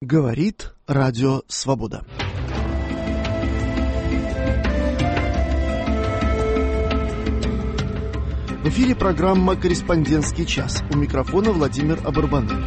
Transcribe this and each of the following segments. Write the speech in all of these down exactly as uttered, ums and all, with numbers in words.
Говорит Радио Свобода. В эфире программа «Корреспондентский час». У микрофона Владимир Абарбанель.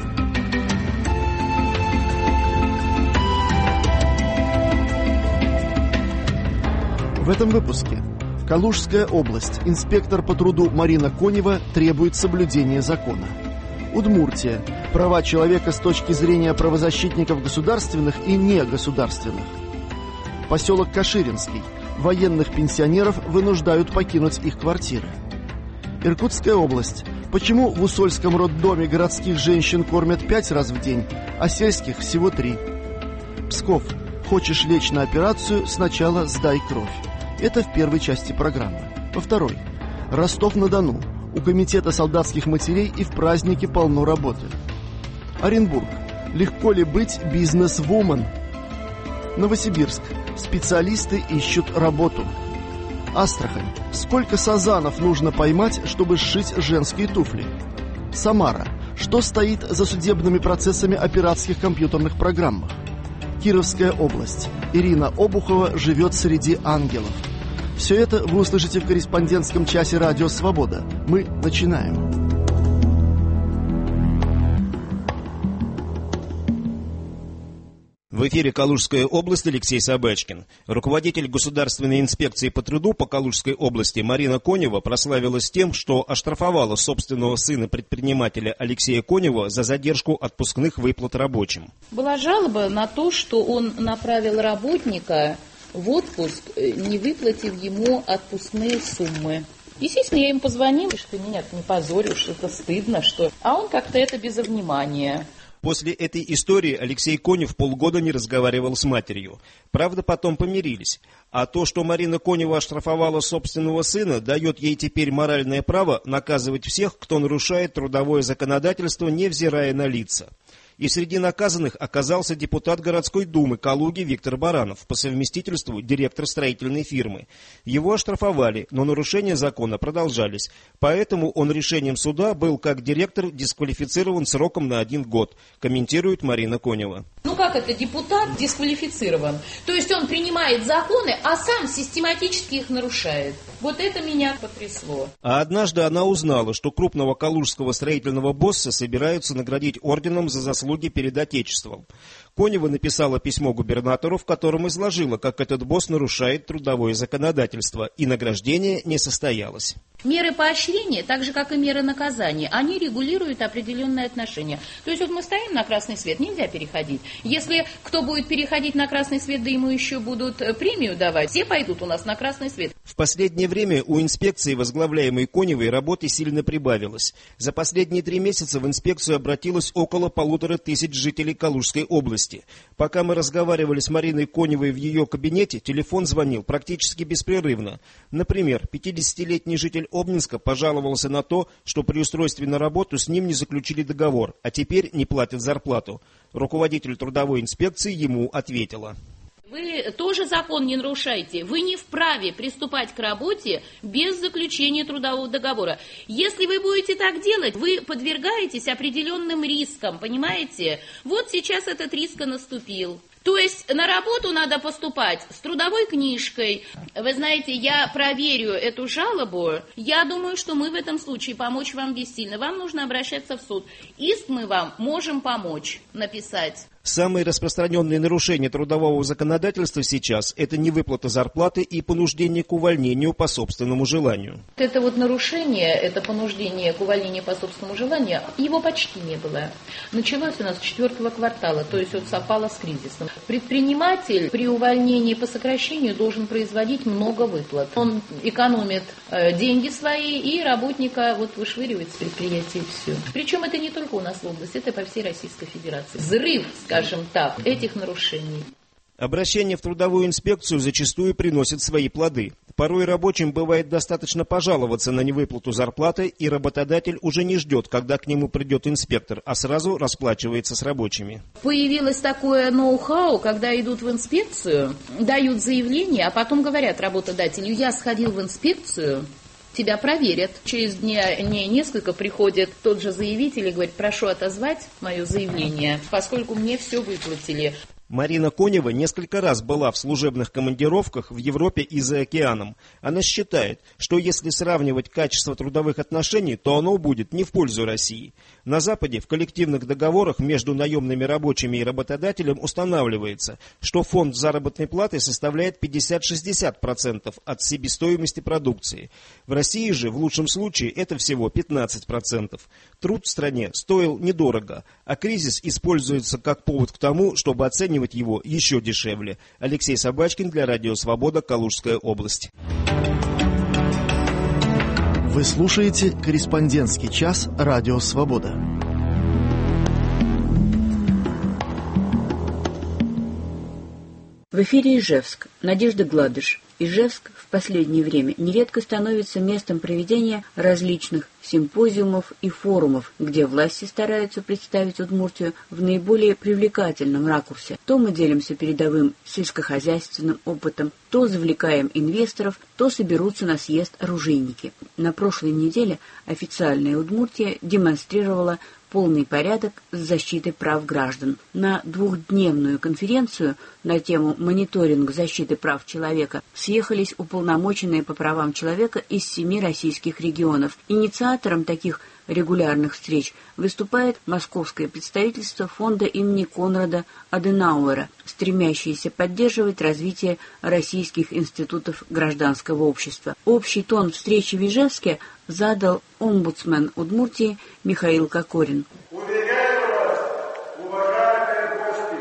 В этом выпуске. Калужская область. Инспектор по труду Марина Конева требует соблюдения закона. Удмуртия. Права человека с точки зрения правозащитников государственных и негосударственных. Поселок Каширинский. Военных пенсионеров вынуждают покинуть их квартиры. Иркутская область. Почему в Усольском роддоме городских женщин кормят пять раз в день, а сельских всего три? Псков. Хочешь лечь на операцию, сначала сдай кровь. Это в первой части программы. Во второй. Ростов-на-Дону. У комитета солдатских матерей и в празднике полно работы. Оренбург. Легко ли быть бизнес-вумен? Новосибирск. Специалисты ищут работу. Астрахань. Сколько сазанов нужно поймать, чтобы сшить женские туфли? Самара. Что стоит за судебными процессами о пиратских компьютерных программах? Кировская область. Ирина Обухова живет среди ангелов. Все это вы услышите в корреспондентском часе «Радио Свобода». Мы начинаем. В эфире Калужская область, Алексей Собачкин. Руководитель Государственной инспекции по труду по Калужской области Марина Конева прославилась тем, что оштрафовала собственного сына предпринимателя Алексея Конева за задержку отпускных выплат рабочим. Была жалоба на то, что он направил работника в отпуск, не выплатив ему отпускные суммы. Естественно, я им позвонила, что ты меня не позоришь, это стыдно, что... А он как-то это без внимания. После этой истории Алексей Конев полгода не разговаривал с матерью. Правда, потом помирились. А то, что Марина Конева оштрафовала собственного сына, дает ей теперь моральное право наказывать всех, кто нарушает трудовое законодательство, невзирая на лица. И среди наказанных оказался депутат городской думы Калуги Виктор Баранов, по совместительству директор строительной фирмы. Его оштрафовали, но нарушения закона продолжались. Поэтому он решением суда был как директор дисквалифицирован сроком на один год, комментирует Марина Конева. Ну как это депутат дисквалифицирован? То есть он принимает законы, а сам систематически их нарушает. Вот это меня потрясло. А однажды она узнала, что крупного калужского строительного босса собираются наградить орденом за заслуги перед Отечеством. Конева написала письмо губернатору, в котором изложила, как этот босс нарушает трудовое законодательство, и награждение не состоялось. Меры поощрения, так же как и меры наказания, они регулируют определенные отношения. То есть вот мы стоим на красный свет, нельзя переходить. Если кто будет переходить на красный свет, да ему еще будут премию давать, все пойдут у нас на красный свет. В последнее время у инспекции, возглавляемой Коневой, работы сильно прибавилось. За последние три месяца в инспекцию обратилось около полутора тысяч жителей Калужской области. Пока мы разговаривали с Мариной Коневой в ее кабинете, телефон звонил практически беспрерывно. Например, пятидесятилетний житель Обнинска пожаловался на то, что при устройстве на работу с ним не заключили договор, а теперь не платят зарплату. Руководитель трудовой инспекции ему ответила. Вы тоже закон не нарушаете. Вы не вправе приступать к работе без заключения трудового договора. Если вы будете так делать, вы подвергаетесь определенным рискам, понимаете? Вот сейчас этот риск и наступил. То есть на работу надо поступать с трудовой книжкой. Вы знаете, я проверю эту жалобу. Я думаю, что мы в этом случае помочь вам бессильно. Вам нужно обращаться в суд. Иск мы вам можем помочь написать. Самые распространенные нарушения трудового законодательства сейчас – это невыплата зарплаты и понуждение к увольнению по собственному желанию. Это вот нарушение, это понуждение к увольнению по собственному желанию, его почти не было. Началось у нас с четвертого квартала, то есть вот совпало с кризисом. Предприниматель при увольнении по сокращению должен производить много выплат. Он экономит э, деньги свои и работника вот вышвыривает с предприятия и все. Причем это не только у нас в области, это по всей Российской Федерации. Взрыв, скажем так, этих нарушений. Обращения в трудовую инспекцию зачастую приносят свои плоды. Порой рабочим бывает достаточно пожаловаться на невыплату зарплаты, и работодатель уже не ждет, когда к нему придет инспектор, а сразу расплачивается с рабочими. Появилось такое ноу-хау, когда идут в инспекцию, дают заявление, а потом говорят работодателю: я сходил в инспекцию, тебя проверят. Через дня, не несколько приходит тот же заявитель и говорит: прошу отозвать мое заявление, поскольку мне все выплатили. Марина Конева несколько раз была в служебных командировках в Европе и за океаном. Она считает, что если сравнивать качество трудовых отношений, то оно будет не в пользу России. На Западе в коллективных договорах между наемными рабочими и работодателем устанавливается, что фонд заработной платы составляет пятьдесят-шестьдесят процентов от себестоимости продукции. В России же в лучшем случае это всего пятнадцать процентов. Труд в стране стоил недорого, а кризис используется как повод к тому, чтобы оценивать его еще дешевле. Алексей Собачкин для Радио Свобода, Калужская область. Вы слушаете «Корреспондентский час» Радио Свобода. В эфире Ижевск. Надежда Гладыш. Ижевск в последнее время нередко становится местом проведения различных симпозиумов и форумов, где власти стараются представить Удмуртию в наиболее привлекательном ракурсе. То мы делимся передовым сельскохозяйственным опытом, то завлекаем инвесторов, то соберутся на съезд оружейники. На прошлой неделе официальная Удмуртия демонстрировала полный порядок с защитой прав граждан. На двухдневную конференцию на тему «Мониторинг защиты прав человека» съехались уполномоченные по правам человека из семи российских регионов. Инициатором таких регулярных встреч выступает московское представительство фонда имени Конрада Аденауэра, стремящееся поддерживать развитие российских институтов гражданского общества. Общий тон встречи в Ижевске задал омбудсмен Удмуртии Михаил Кокорин. Уверяю вас, уважаемые гости,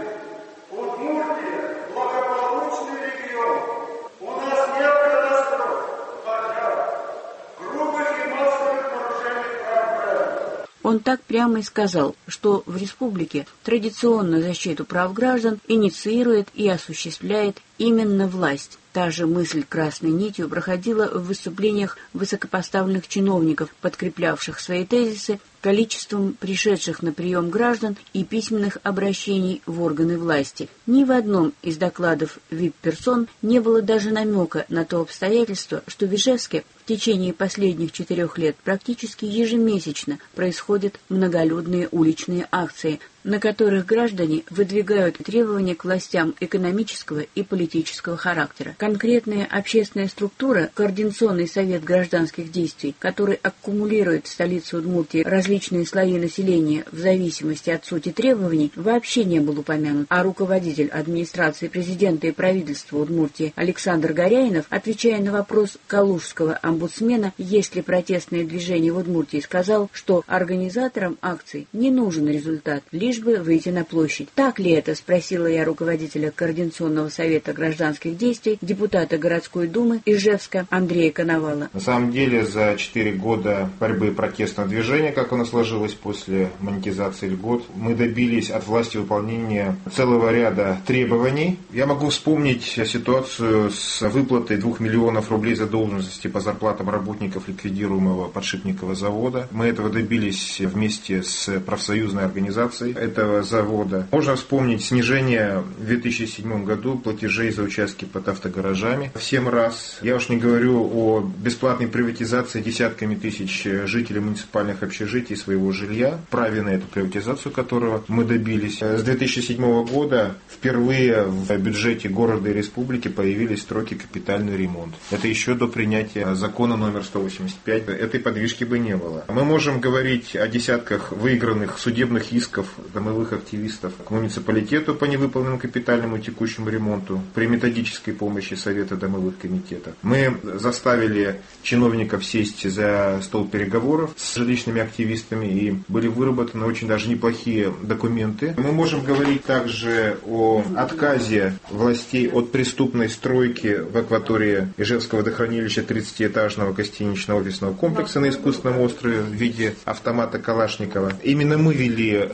Удмуртия – благополучный регион. У нас нет катастроф, пожаров, грубых и массовых нарушений прав граждан. Он так прямо и сказал, что в республике традиционную защиту прав граждан инициирует и осуществляет именно власть. Та же мысль красной нитью проходила в выступлениях высокопоставленных чиновников, подкреплявших свои тезисы количеством пришедших на прием граждан и письменных обращений в органы власти. Ни в одном из докладов ви ай пи-персон не было даже намека на то обстоятельство, что в Ижевске в течение последних четырех лет практически ежемесячно происходят многолюдные уличные акции, на которых граждане выдвигают требования к властям экономического и политического характера. Конкретная общественная структура, Координационный совет гражданских действий, который аккумулирует в столице Удмуртии различные слои населения в зависимости от сути требований, вообще не был упомянут, а руководитель администрации президента и правительства Удмуртии Александр Горяинов, отвечая на вопрос калужского омбудсмена, есть ли протестные движения в Удмуртии, сказал, что организаторам акций не нужен результат, лишь бы выйти на площадь. Так ли это, спросила я руководителя Координационного совета гражданских действий, депутата городской думы Ижевска Андрея Коновала. На самом деле за четыре года борьбы протестного движения, как оно сложилось после монетизации льгот, мы добились от власти выполнения целого ряда требований. Я могу вспомнить ситуацию с выплатой двух миллионов рублей задолженности по зарплатам работников ликвидируемого подшипникового завода. Мы этого добились вместе с профсоюзной организацией этого завода. Можно вспомнить снижение в две тысячи седьмом году платежей за участки под автогаражами в семь раз. Я уж не говорю о бесплатной приватизации десятками тысяч жителей муниципальных общежитий своего жилья, праве на эту приватизацию которого мы добились. С две тысячи седьмого года впервые в бюджете города и республики появились строки «Капитальный ремонт». Это еще до принятия закона номер сто восемьдесят пять. Этой подвижки бы не было. Мы можем говорить о десятках выигранных судебных исков домовых активистов к муниципалитету по невыполненному капитальному текущему ремонту при методической помощи Совета домовых комитетов. Мы заставили чиновников сесть за стол переговоров с жилищными активистами и были выработаны очень даже неплохие документы. Мы можем говорить также о отказе властей от преступной стройки в акватории Ижевского водохранилища тридцатиэтажного гостиничного офисного комплекса на искусственном острове в виде автомата Калашникова. Именно мы вели массовую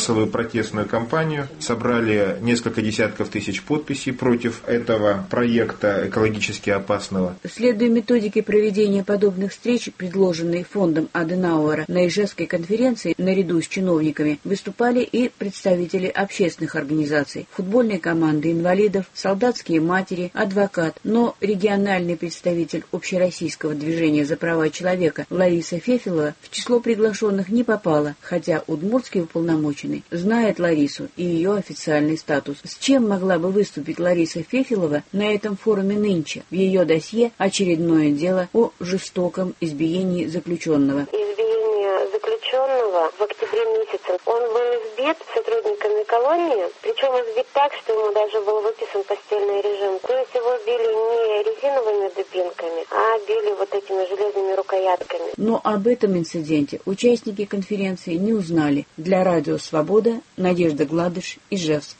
массовую протестную кампанию, собрали несколько десятков тысяч подписей против этого проекта экологически опасного. Следуя методике проведения подобных встреч, предложенной фондом Аденауэра, на Ижевской конференции наряду с чиновниками выступали и представители общественных организаций, футбольные команды инвалидов, солдатские матери, адвокат, но региональный представитель общероссийского движения за права человека Лариса Фефелова в число приглашенных не попала, хотя удмуртский уполномоченный знает Ларису и ее официальный статус. С чем могла бы выступить Лариса Фефелова на этом форуме нынче? В ее досье очередное дело о жестоком избиении заключенного. Избиение заключенного в октябре месяце. Он был избит сотрудниками колонии, причем избит так, что ему даже был выписан постельный режим. То есть его били не резиновыми дубинками, а били вот этими железными рукоятками. Но об этом инциденте участники конференции не узнали. Для радио «Свобода» Надежда Гладыш, Ижевск.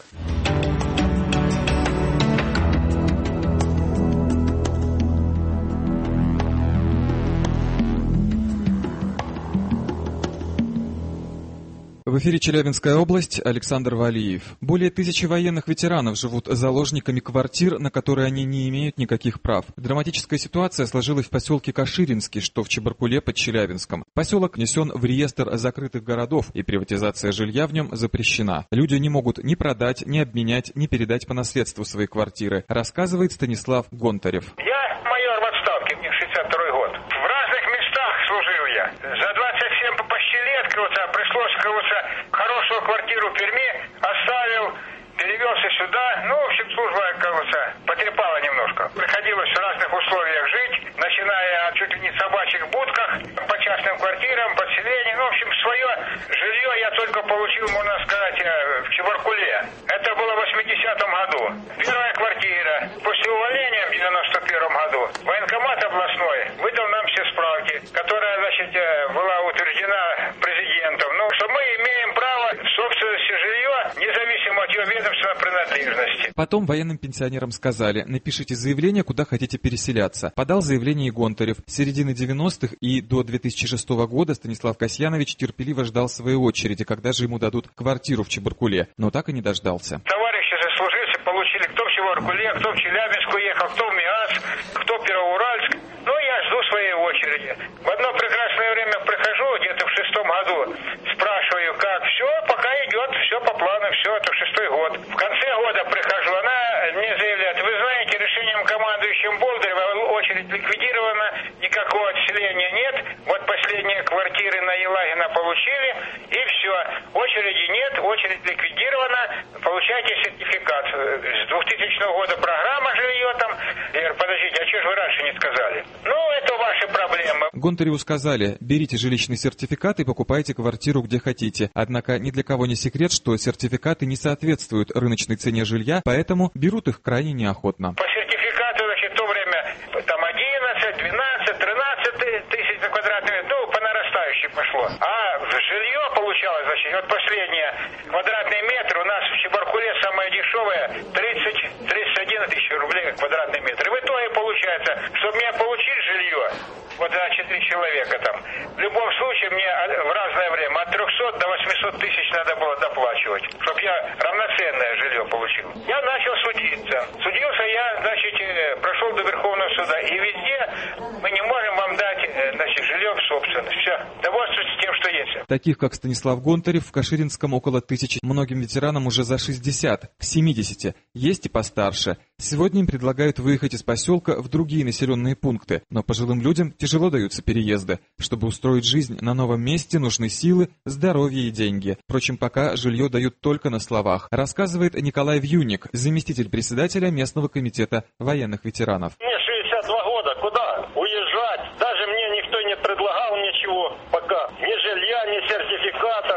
В эфире Челябинская область, Александр Валиев. Более тысячи военных ветеранов живут заложниками квартир, на которые они не имеют никаких прав. Драматическая ситуация сложилась в поселке Каширинский, что в Чебаркуле под Челябинском. Поселок внесен в реестр закрытых городов, и приватизация жилья в нем запрещена. Люди не могут ни продать, ни обменять, ни передать по наследству свои квартиры, рассказывает Станислав Гонтарев. Я майор в отставке, мне шестьдесят второй год. В разных местах служил я. За двадцать семь почти лет, кажется, пришлось, кажется, хорошую квартиру в Перми оставил, перевелся сюда. Ну, в общем, служба, кажется, потрепала немножко. Приходилось в разных условиях жить, начиная от чуть ли не собачьих будках, по частным квартирам, подселениям. Ну, в общем, свое жилье я только получил, можно сказать, в Чебаркуле. Это было в восьмидесятом году. Первая квартира. После увольнения в девяносто первом году военкомат областной выдал нам все справки, которая, значит, была утверждена президентом. Ну, что мы имеем право в собственности жилье, независимо от ее ведомственной принадлежности. Потом военным пенсионерам сказали: напишите заявление, куда хотите переселяться. Подал заявление и Гонтарев. С середины девяностых и до две тысячи шестого года Станислав Касьянович терпеливо ждал своей очереди, когда же ему дадут квартиру в Чебаркуле, но так и не дождался. Товарищи заслуживцы получили, кто в Чебаркуле, кто в Челябинск уехал, кто в МИАС, кто в Первоуральск. Ну, я жду своей очереди. В одно прекрасное время прихожу, где-то в шестом году, спрашиваю, как все, пока идет, все по плану, все, это шестой год. В конце года прихожу, она мне заявляет: вы знаете, решением командующим Болдырева очередь ликвидирована, никакого отселения нет, вот последние квартиры на Елагина получили, и все, очереди нет, очередь ликвидирована, получайте сертификат. С двухтысячного года программа жилье там. Я говорю: подождите, а что же вы раньше не сказали? Ну, это ваши проблемы. Гонтареву сказали: берите жилищный сертификат и покупайте квартиру где хотите. Однако ни для кого не секрет, что сертификаты не соответствуют рыночной цене жилья, поэтому берут их крайне неохотно. По сертификату, значит, в то время там одиннадцать, двенадцать, тринадцать тысяч за квадратный метр, ну, по нарастающей пошло. А жилье получалось, значит, вот последнее, квадратный метр у нас в Чебаркуле самое дешевое тридцать тридцать один тысяч рублей квадратный метр. И в итоге получается, чтобы мне получить жилье, вот на четыре человека там, в любом случае мне в разное время от трехсот до восьмисот тысяч надо было доплачивать, чтобы я равноценное жилье получил. Я начал судиться. Судился я, значит, прошел до Верховного суда, и везде мы не можем вам дать, значит, жилье в собственность. Все, довольствуйтесь тем, что есть. Таких, как Станислав Гонтарев, в Каширинском около тысячи. Многим ветеранам уже за шестьдесят, к семидесяти. Есть и постарше. Сегодня им предлагают выехать из поселка в другие населенные пункты, но пожилым людям тяжело даются переезды. Чтобы устроить жизнь на новом месте, нужны силы, здоровье и деньги. Впрочем, пока жилье дают только на словах, рассказывает Николай Вьюник, заместитель председателя местного комитета военных ветеранов. Мне шестьдесят два года, куда уезжать? Даже мне никто не предлагал ничего пока. Ни жилья, ни сертификата.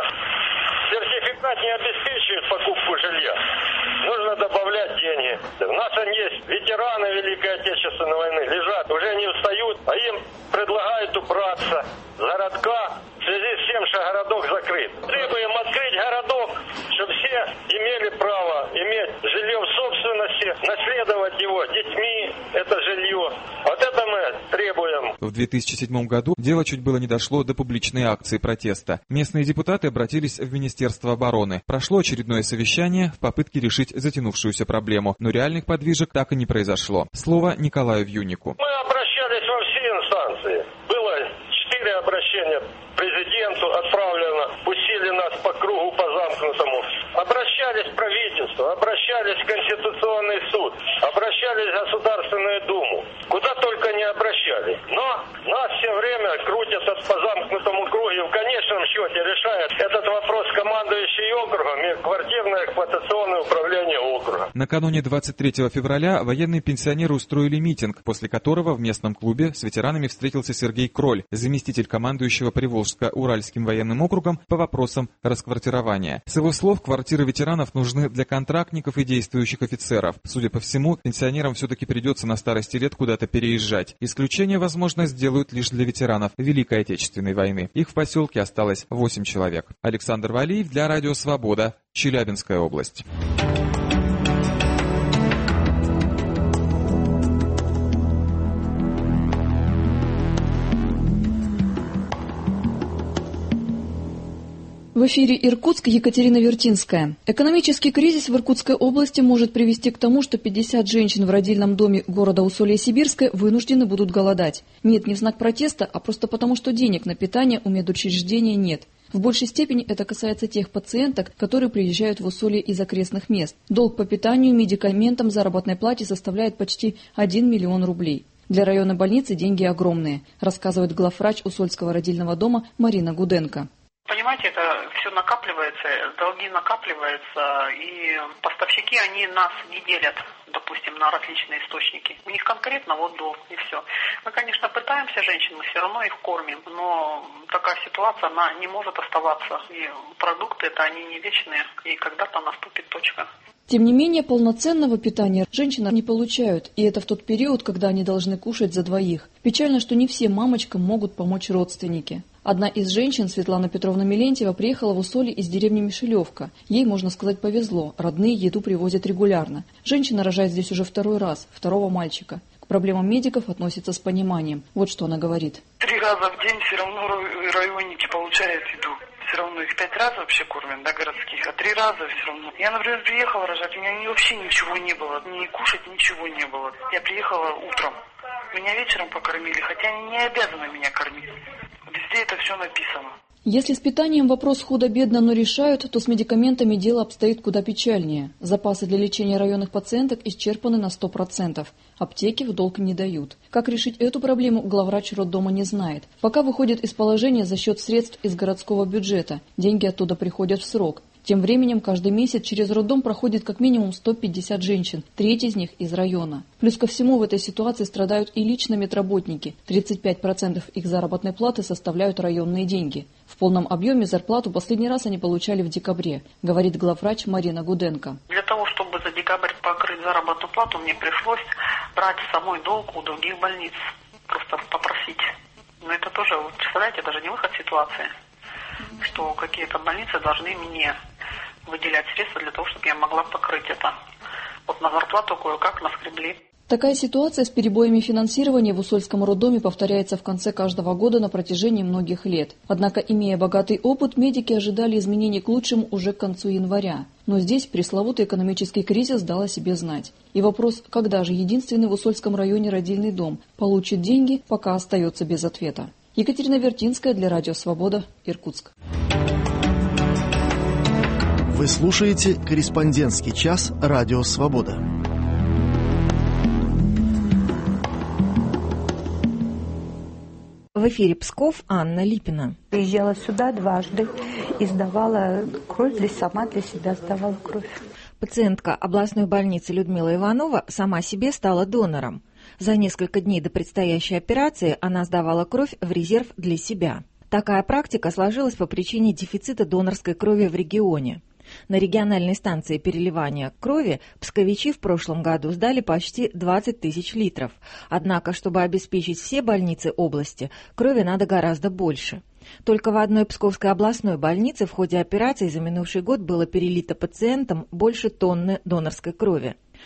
Сертификат не обеспечивает покупку жилья. Нужно добавлять деньги. У нас они есть ветераны Великой Отечественной войны, лежат, уже не устают, а им предлагают убраться с городка в связи с тем, что городок закрыт. Требуем открыть городок, чтобы все имели право иметь жилье в собственности, наследовать его детьми, это жилье. Вот это мы требуем. В две тысячи седьмом году дело чуть было не дошло до публичной акции протеста. Местные депутаты обратились в Министерство обороны. Прошло очередное совещание в попытке решить затянувшуюся проблему, но реальных подвижек так и не произошло. Слово Николаю Вьюнику. Мы обращались во все инстанции. Было четыре обращения президенту, отправлено, пустили нас по кругу, по замкнутому. Обращались в правительство, обращались в Конституционный суд, обращались в Государственную Думу. Куда только не обращались. Но нас все время крутят по замкнутому кругу и в конечном счете решает этот вопрос командующий округом и квартирное эксплуатационное управление округа. Накануне двадцать третьего февраля военные пенсионеры устроили митинг, после которого в местном клубе с ветеранами встретился Сергей Кроль, заместитель командующего Приволжско-Уральским военным округом по вопросам расквартирования. С его слов, квартиры ветеранов нужны для контрактников и действующих офицеров. Судя по всему, пенсионерам все-таки придется на старости лет куда-то переезжать. Исключение, возможно, сделают лишь для ветеранов Великой Отечественной войны. Их в поселке осталось восемь человек. Александр Валиев для Радио Свобода, Челябинская область. В эфире Иркутск, Екатерина Вертинская. Экономический кризис в Иркутской области может привести к тому, что пятьдесят женщин в родильном доме города Усолье-Сибирское вынуждены будут голодать. Нет, не в знак протеста, а просто потому, что денег на питание у медучреждения нет. В большей степени это касается тех пациенток, которые приезжают в Усолье из окрестных мест. Долг по питанию, медикаментам, заработной плате составляет почти один миллион рублей. Для района больницы деньги огромные, рассказывает главврач Усольского родильного дома Марина Гуденко. Понимаете, это все накапливается, долги накапливаются, и поставщики, они нас не делят, допустим, на различные источники. У них конкретно вот долг, и все. Мы, конечно, пытаемся женщин, мы все равно их кормим, но такая ситуация, она не может оставаться. И продукты, это они не вечные, и когда-то наступит точка. Тем не менее, полноценного питания женщины не получают, и это в тот период, когда они должны кушать за двоих. Печально, что не всем мамочкам могут помочь родственники. Одна из женщин, Светлана Петровна Милентьева, приехала в Усолье из деревни Мишелевка. Ей, можно сказать, повезло, родные еду привозят регулярно. Женщина рожает здесь уже второй раз, второго мальчика. К проблемам медиков относится с пониманием. Вот что она говорит. Три раза в день все равно районники получают еду. Все равно их пять раз вообще кормят, да, городских, а три раза все равно. Я, например, приехала рожать, у меня вообще ничего не было, ни кушать ничего не было. Я приехала утром, меня вечером покормили, хотя они не обязаны меня кормить. Везде это все написано. Если с питанием вопрос худо-бедно, но решают, то с медикаментами дело обстоит куда печальнее. Запасы для лечения районных пациенток исчерпаны на сто процентов. Аптеки в долг не дают. Как решить эту проблему, главврач роддома не знает. Пока выходит из положения за счет средств из городского бюджета. Деньги оттуда приходят в срок. Тем временем каждый месяц через роддом проходит как минимум сто пятьдесят женщин, треть из них из района. Плюс ко всему в этой ситуации страдают и лично медработники. тридцать пять процентов их заработной платы составляют районные деньги. В полном объеме зарплату последний раз они получали в декабре, говорит главврач Марина Гуденко. Для того, чтобы за декабрь покрыть заработную плату, мне пришлось брать самой долг у других больниц. Просто попросить. Но это тоже, вы представляете, даже не выход ситуации. Что какие-то больницы должны мне выделять средства для того, чтобы я могла покрыть это. Вот на зарплату кое-как наскребли. Такая ситуация с перебоями финансирования в Усольском роддоме повторяется в конце каждого года на протяжении многих лет. Однако, имея богатый опыт, медики ожидали изменений к лучшему уже к концу января. Но здесь пресловутый экономический кризис дал о себе знать. И вопрос, когда же единственный в Усольском районе родильный дом получит деньги, пока остается без ответа. Екатерина Вертинская для Радио Свобода, Иркутск. Вы слушаете «Корреспондентский час» Радио Свобода. В эфире Псков, Анна Липина. Приезжала сюда дважды и сдавала кровь, здесь сама для себя сдавала кровь. Пациентка областной больницы Людмила Иванова сама себе стала донором. За несколько дней до предстоящей операции она сдавала кровь в резерв для себя. Такая практика сложилась по причине дефицита донорской крови в регионе. На региональной станции переливания крови псковичи в прошлом году сдали почти двадцать тысяч литров. Однако, чтобы обеспечить все больницы области, крови надо гораздо больше. Только в одной Псковской областной больнице в ходе операции за минувший год было перелито пациентам больше тонны донорской крови.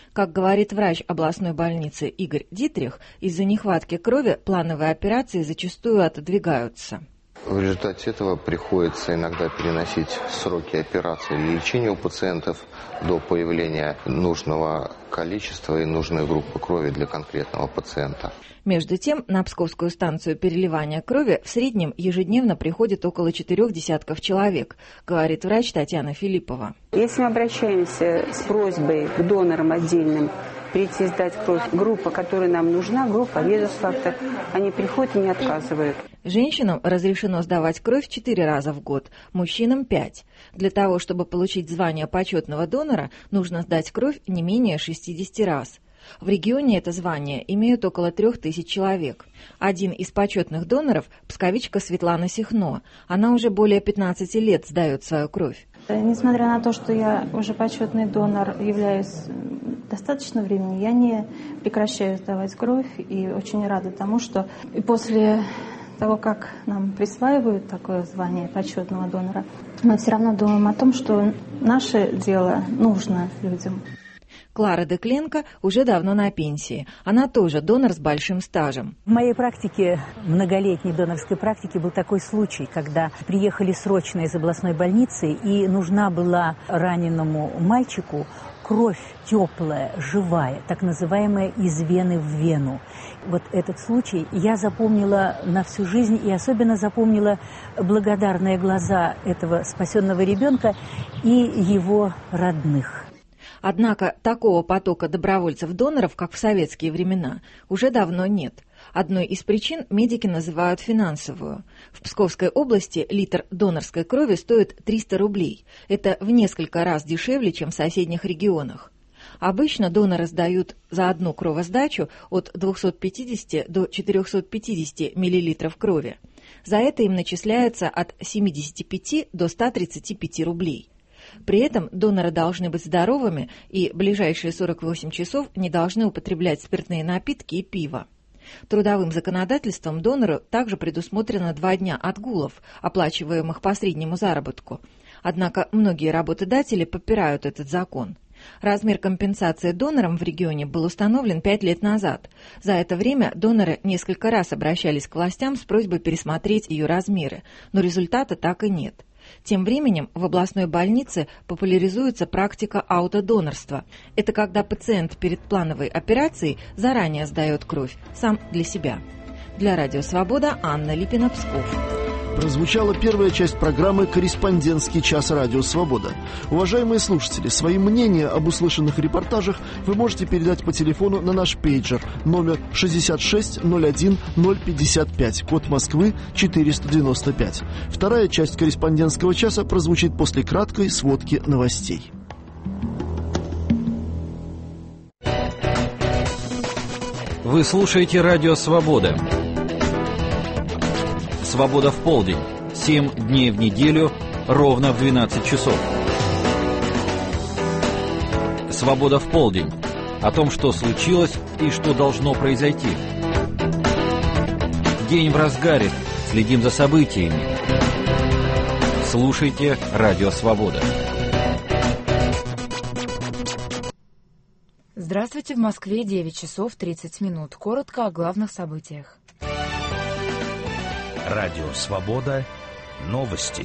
Как говорит врач областной больницы Игорь Дитрих, из-за нехватки крови плановые операции зачастую отодвигаются. В результате этого приходится иногда переносить сроки операции или лечения у пациентов до появления нужного количества и нужной группы крови для конкретного пациента. Между тем, на Псковскую станцию переливания крови в среднем ежедневно приходит около четырех десятков человек, говорит врач Татьяна Филиппова. Если мы обращаемся с просьбой к донорам отдельным прийти сдать кровь, группа, которая нам нужна, группа резус-фактор, они приходят и не отказывают. Женщинам разрешено сдавать кровь четыре раза в год, мужчинам пять. Для того, чтобы получить звание почетного донора, нужно сдать кровь не менее шестьдесят раз. В регионе это звание имеют около трех тысяч человек. Один из почетных доноров – псковичка Светлана Сихно. Она уже более пятнадцати лет сдает свою кровь. Несмотря на то, что я уже почетный донор, являюсь достаточно времени, я не прекращаю сдавать кровь и очень рада тому, что и после того, как нам присваивают такое звание почетного донора, мы все равно думаем о том, что наше дело нужно людям. Клара Декленко уже давно на пенсии. Она тоже донор с большим стажем. В моей практике, многолетней донорской практике, был такой случай, когда приехали срочно из областной больницы, и нужна была раненому мальчику кровь теплая, живая, так называемая из вены в вену. Вот этот случай я запомнила на всю жизнь, и особенно запомнила благодарные глаза этого спасенного ребенка и его родных. Однако такого потока добровольцев-доноров, как в советские времена, уже давно нет. Одной из причин медики называют финансовую. В Псковской области литр донорской крови стоит триста рублей. Это в несколько раз дешевле, чем в соседних регионах. Обычно доноры сдают за одну кровосдачу от двухсот пятидесяти до четырехсот пятидесяти миллилитров крови. За это им начисляется от семидесяти пяти до ста тридцати пяти рублей. При этом доноры должны быть здоровыми и ближайшие сорок восемь часов не должны употреблять спиртные напитки и пиво. Трудовым законодательством донору также предусмотрено два дня отгулов, оплачиваемых по среднему заработку. Однако многие работодатели попирают этот закон. Размер компенсации донорам в регионе был установлен пять лет назад. За это время доноры несколько раз обращались к властям с просьбой пересмотреть ее размеры, но результата так и нет. Тем временем в областной больнице популяризуется практика аутодонорства. Это когда пациент перед плановой операцией заранее сдает кровь, сам для себя. Для Радио Свобода Анна Липина, Псков. Прозвучала первая часть программы «Корреспондентский час Радио Свобода». Уважаемые слушатели, свои мнения об услышанных репортажах вы можете передать по телефону на наш пейджер номер шестьдесят шесть ноль один ноль пятьдесят пять, код Москвы четыреста девяносто пять. Вторая часть «Корреспондентского часа» прозвучит после краткой сводки новостей. Вы слушаете Радио Свобода. «Свобода в полдень». Семь дней в неделю, ровно в двенадцать часов. «Свобода в полдень». О том, что случилось и что должно произойти. День в разгаре. Следим за событиями. Слушайте Радио Свобода. Здравствуйте, в Москве девять часов тридцать минут. Коротко о главных событиях. Радио Свобода. Новости.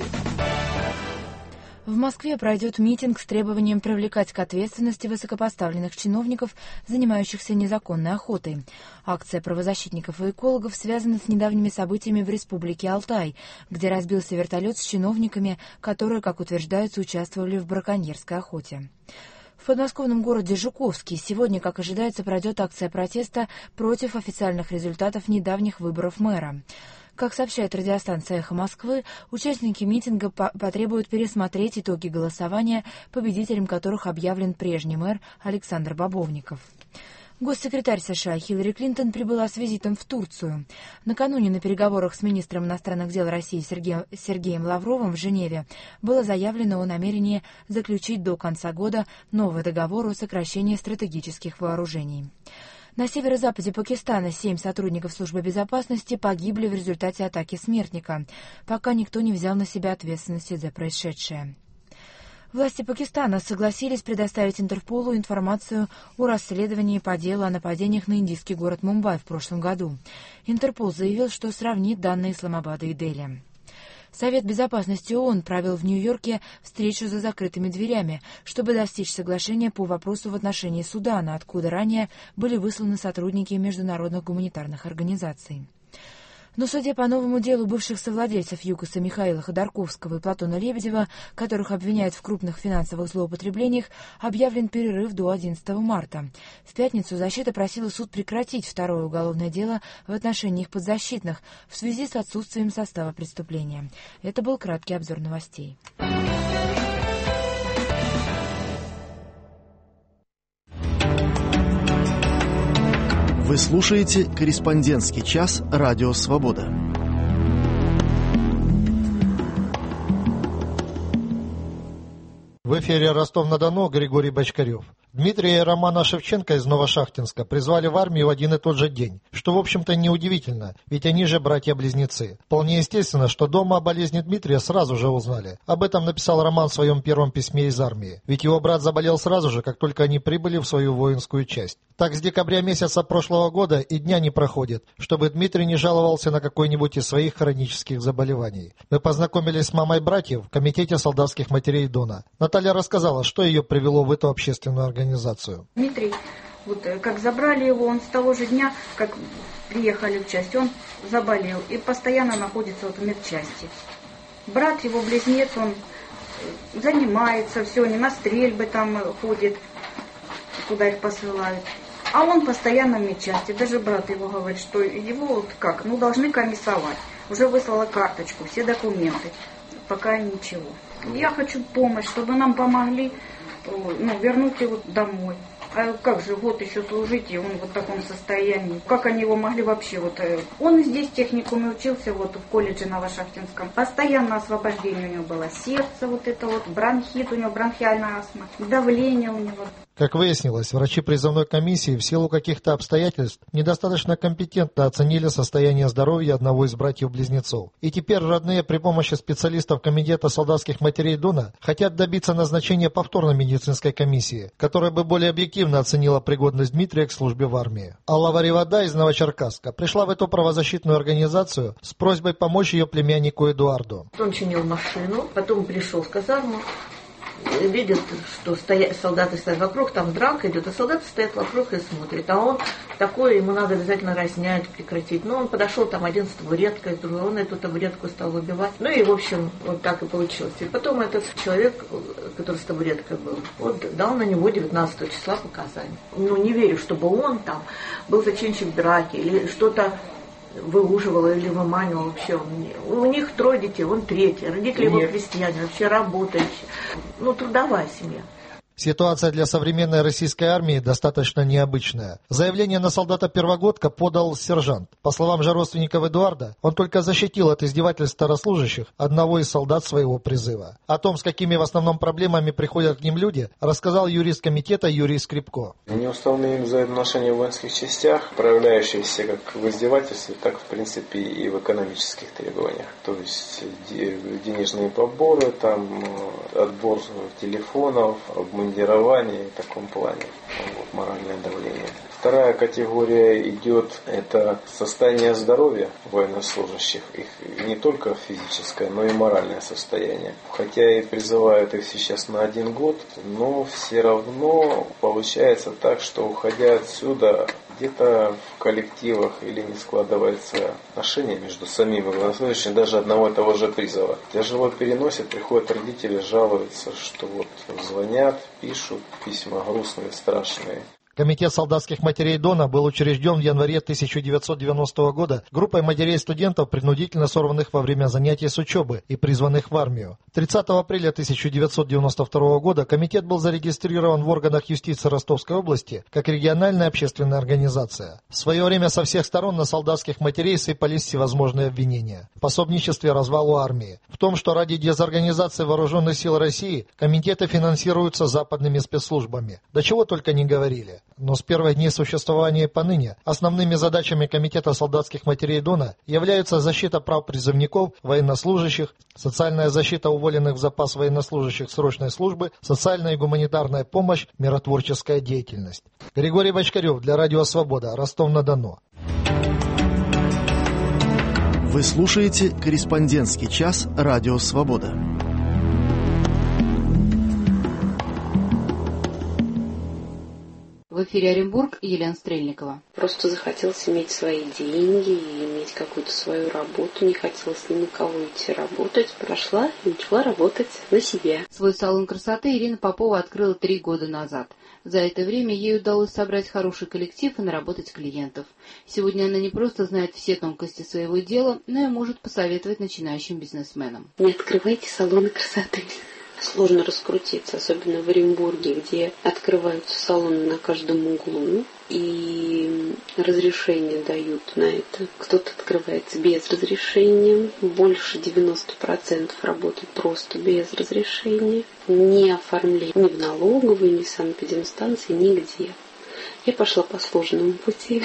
В Москве пройдет митинг с требованием привлекать к ответственности высокопоставленных чиновников, занимающихся незаконной охотой. Акция правозащитников и экологов связана с недавними событиями в Республике Алтай, где разбился вертолет с чиновниками, которые, как утверждается, участвовали в браконьерской охоте. В подмосковном городе Жуковский сегодня, как ожидается, пройдет акция протеста против официальных результатов недавних выборов мэра. Как сообщает радиостанция «Эхо Москвы», участники митинга по- потребуют пересмотреть итоги голосования, победителем которых объявлен прежний мэр Александр Бобовников. Госсекретарь США Хиллари Клинтон прибыла с визитом в Турцию. Накануне на переговорах с министром иностранных дел России Сергеем, Сергеем Лавровым в Женеве было заявлено о намерении заключить до конца года новый договор о сокращении стратегических вооружений. На северо-западе Пакистана семь сотрудников службы безопасности погибли в результате атаки смертника. Пока никто не взял на себя ответственности за происшедшее. Власти Пакистана согласились предоставить Интерполу информацию о расследовании по делу о нападениях на индийский город Мумбай в прошлом году. Интерпол заявил, что сравнит данные Исламабада и Дели. Совет безопасности ООН провел в Нью-Йорке встречу за закрытыми дверями, чтобы достичь соглашения по вопросу в отношении Судана, откуда ранее были высланы сотрудники международных гуманитарных организаций. Но, судя по новому делу бывших совладельцев ЮКОСа Михаила Ходорковского и Платона Лебедева, которых обвиняют в крупных финансовых злоупотреблениях, объявлен перерыв до одиннадцатого марта. В пятницу защита просила суд прекратить второе уголовное дело в отношении их подзащитных в связи с отсутствием состава преступления. Это был краткий обзор новостей. Вы слушаете «Корреспондентский час» Радио Свобода. В эфире Ростов-на-Дону Григорий Бочкарев. Дмитрия и Романа Шевченко из Новошахтинска призвали в армию в один и тот же день, что, в общем-то, неудивительно, ведь они же братья-близнецы. Вполне естественно, что дома о болезни Дмитрия сразу же узнали. Об этом написал Роман в своем первом письме из армии, ведь его брат заболел сразу же, как только они прибыли в свою воинскую часть. Так, с декабря месяца прошлого года и дня не проходит, чтобы Дмитрий не жаловался на какой-нибудь из своих хронических заболеваний. Мы познакомились с мамой братьев в комитете солдатских матерей Дона. Наталья рассказала, что ее привело в эту общественную организацию. Дмитрий, вот как забрали его, он с того же дня, как приехали в часть, он заболел и постоянно находится вот в медчасти. Брат его близнец, он занимается, все, не на стрельбы там ходит, куда их посылают. А он постоянно в медчасти. Даже брат его говорит, что его вот как, ну должны комиссовать. Уже выслала карточку, все документы. Пока ничего. Я хочу помощь, чтобы нам помогли, ну, вернуть его домой. А как же год еще служить, и он вот в таком состоянии. Как они его могли вообще вот... Он здесь в техникуме учился, вот в колледже Новошахтинском. Постоянно освобождение у него было. Сердце вот это вот, бронхит у него, бронхиальная астма, давление у него. Как выяснилось, врачи призывной комиссии в силу каких-то обстоятельств недостаточно компетентно оценили состояние здоровья одного из братьев-близнецов. И теперь родные при помощи специалистов комитета солдатских матерей Дона хотят добиться назначения повторной медицинской комиссии, которая бы более объективно оценила пригодность Дмитрия к службе в армии. Алла Варивода из Новочеркасска пришла в эту правозащитную организацию с просьбой помочь ее племяннику Эдуарду. Он чинил машину, потом пришел в казарму, видит, что стоят, солдаты стоят вокруг, там драка идет, а солдаты стоят вокруг и смотрят. А он такой, ему надо обязательно разнять, прекратить. Но он подошел, там один с табуреткой, другой, он эту табуретку стал убивать. Ну и, в общем, вот так и получилось. И потом этот человек, который с табуреткой был, вот дал на него девятнадцатого числа показания. Ну, не верю, чтобы он там был зачинщик драки или что-то выуживал или выманивал вообще. У них трое детей, он третий. Родители его крестьяне, вообще работающие. Ну, трудовая семья. Ситуация для современной российской армии достаточно необычная. Заявление на солдата-первогодка подал сержант. По словам же родственников Эдуарда, он только защитил от издевательств старослужащих одного из солдат своего призыва. О том, с какими в основном проблемами приходят к ним люди, рассказал юрист комитета Юрий Скрипко. Неуставные взаимоотношения в воинских частях, проявляющиеся как в издевательстве, так в принципе и в экономических требованиях. То есть денежные поборы, там, отбор телефонов, обманывание, в таком плане, вот, моральное давление. Вторая категория идет, это состояние здоровья военнослужащих, их не только физическое, но и моральное состояние. Хотя и призывают их сейчас на один год, но все равно получается так, что уходя отсюда, где-то в коллективах или не складывается отношения между самими военнослужащими, даже одного и того же призыва. Тяжело переносят, приходят родители, жалуются, что вот звонят, пишут письма грустные, страшные. Комитет солдатских матерей Дона был учрежден в январе тысяча девятьсот девяностого года группой матерей-студентов, принудительно сорванных во время занятий с учебы и призванных в армию. тридцатого апреля тысяча девятьсот девяносто второго года комитет был зарегистрирован в органах юстиции Ростовской области как региональная общественная организация. В свое время со всех сторон на солдатских матерей сыпались всевозможные обвинения. В пособничестве развалу армии. В том, что ради дезорганизации вооруженных сил России комитеты финансируются западными спецслужбами. До чего только не говорили. Но с первых дней существования и поныне основными задачами Комитета солдатских матерей Дона являются защита прав призывников, военнослужащих, социальная защита уволенных в запас военнослужащих срочной службы, социальная и гуманитарная помощь, миротворческая деятельность. Григорий Бочкарев для Радио Свобода, Ростов-на-Дону. Вы слушаете «Корреспондентский час» Радио Свобода. В эфире Оренбург и Елена Стрельникова. Просто захотелось иметь свои деньги и иметь какую-то свою работу. Не хотелось ни на кого идти работать. Прошла и начала работать на себя. Свой салон красоты Ирина Попова открыла три года назад. За это время ей удалось собрать хороший коллектив и наработать клиентов. Сегодня она не просто знает все тонкости своего дела, но и может посоветовать начинающим бизнесменам. Не открывайте салоны красоты. Сложно раскрутиться, особенно в Оренбурге, где открываются салоны на каждом углу и разрешение дают на это. Кто-то открывается без разрешения, больше девяносто процентов работают просто без разрешения, не оформления ни в налоговой, ни в санэпидемстанции, нигде. Я пошла по сложному пути.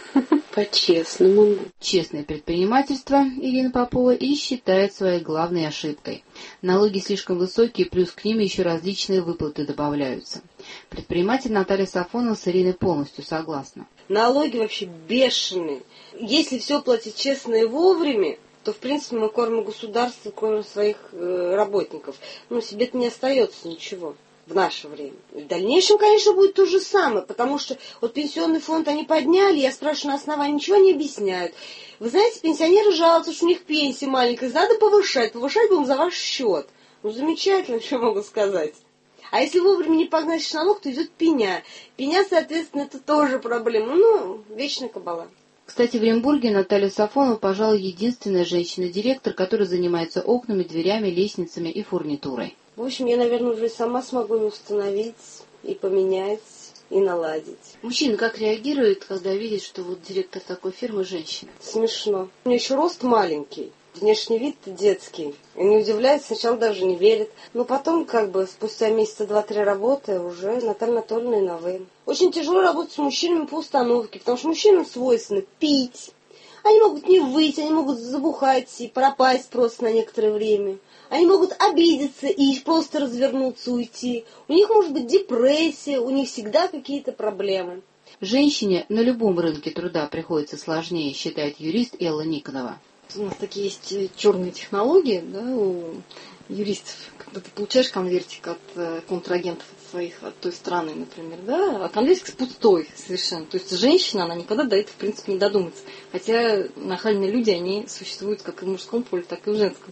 По-честному. Честное предпринимательство Ирина Попова и считает своей главной ошибкой. Налоги слишком высокие, плюс к ним еще различные выплаты добавляются. Предприниматель Наталья Сафонова с Ириной полностью согласна. Налоги вообще бешеные. Если все платить честно и вовремя, то, в принципе, мы кормим государство, кормим своих э, работников. Ну, себе-то не остается ничего. В наше время. В дальнейшем, конечно, будет то же самое, потому что вот пенсионный фонд они подняли, я спрашиваю, на основании ничего не объясняют. Вы знаете, пенсионеры жалуются, что у них пенсия маленькая, надо повышать, повышать будем за ваш счет. Ну, замечательно, что могу сказать. А если вовремя не погнать налог, то идет пеня. Пеня, соответственно, это тоже проблема. Ну, вечная кабала. Кстати, в Оренбурге Наталья Сафонова, пожалуй, единственная женщина-директор, которая занимается окнами, дверями, лестницами и фурнитурой. В общем, я, наверное, уже сама смогу и установить, и поменять, и наладить. Мужчина как реагирует, когда видит, что вот директор такой фирмы женщина? Смешно. У меня еще рост маленький, внешний вид детский. Они удивляются, сначала даже не верят. Но потом, как бы, спустя месяца два-три работы, уже Наталья Анатольевна и на «вы». Очень тяжело работать с мужчинами по установке, потому что мужчинам свойственно пить. Они могут не выйти, они могут забухать и пропасть просто на некоторое время. Они могут обидеться и просто развернуться, уйти. У них может быть депрессия, у них всегда какие-то проблемы. Женщине на любом рынке труда приходится сложнее, считает юрист Элла Никонова. У нас такие есть черные технологии, да, у юристов. Когда ты получаешь конвертик от э, контрагентов от своих, от той страны, например, да, а конвертик пустой совершенно. То есть женщина, она никогда до этого, в принципе, не додумается. Хотя нахальные люди, они существуют как и в мужском поле, так и в женском.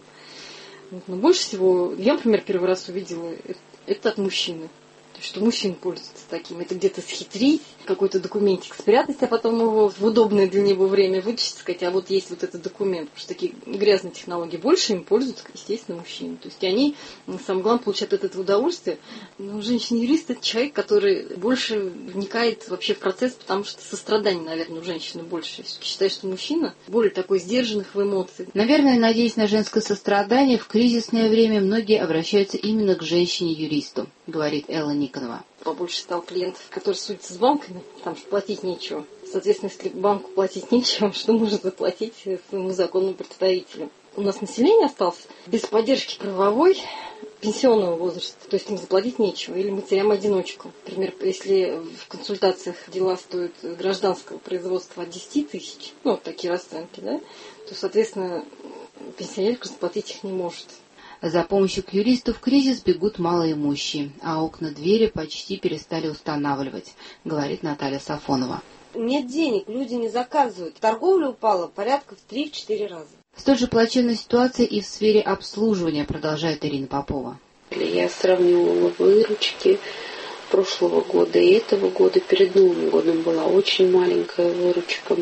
Но больше всего, я, например, первый раз увидела это от мужчины. Что мужчина пользуется таким. Это где-то схитрить, какой-то документик спрятать, а потом его в удобное для него время вычесть, сказать, а вот есть вот этот документ. Потому что такие грязные технологии больше им пользуются, естественно, мужчины. То есть они, самое главное, получают от этого удовольствие. Но женщина-юрист – это человек, который больше вникает вообще в процесс, потому что сострадание, наверное, у женщины больше. Я считаю, что мужчина более такой сдержанных в эмоциях. Наверное, надеясь на женское сострадание, в кризисное время многие обращаются именно к женщине-юристу, говорит Элла Никонова. Побольше стало клиентов, которые судятся с банками, там же платить нечего. Соответственно, если банку платить нечего, что может заплатить своему законному представителю? У нас население осталось без поддержки правовой пенсионного возраста, то есть им заплатить нечего, или матерям-одиночкам. Например, если в консультациях дела стоят гражданского производства от десяти тысяч, ну, вот такие расценки, да, то, соответственно, пенсионер заплатить их не может. За помощью к юристу в кризис бегут малоимущие, а окна-двери почти перестали устанавливать, говорит Наталья Сафонова. Нет денег, люди не заказывают. Торговля упала порядка в три-четыре раза. Столь же плачевная ситуация и в сфере обслуживания, продолжает Ирина Попова. Я сравнивала выручки прошлого года и этого года. Перед Новым годом была очень маленькая выручка.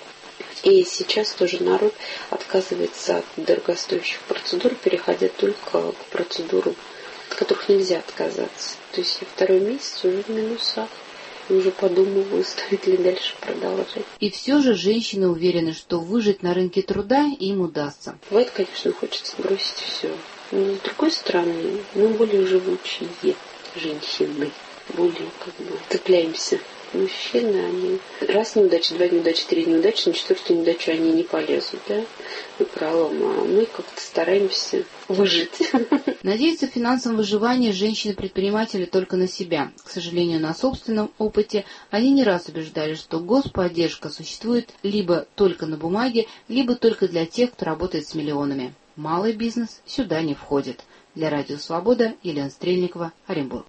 И сейчас тоже народ отказывается от дорогостоящих процедур, переходя только к процедурам, от которых нельзя отказаться. То есть я второй месяц уже в минусах. И уже подумываю, стоит ли дальше продолжать. И все же женщины уверены, что выжить на рынке труда им удастся. Бывает, конечно, хочется бросить все. Но с другой стороны, мы более живучие женщины. Более как бы цепляемся Мужчины, они раз неудача, два неудачи, три неудачи, на четвертую неудачу они не полезут, да, на пролом, а мы как-то стараемся выжить. Надеются в финансовом выживании женщины-предприниматели только на себя. К сожалению, на собственном опыте они не раз убеждали, что господдержка существует либо только на бумаге, либо только для тех, кто работает с миллионами. Малый бизнес сюда не входит. Для Радио Свобода, Елена Стрельникова, Оренбург.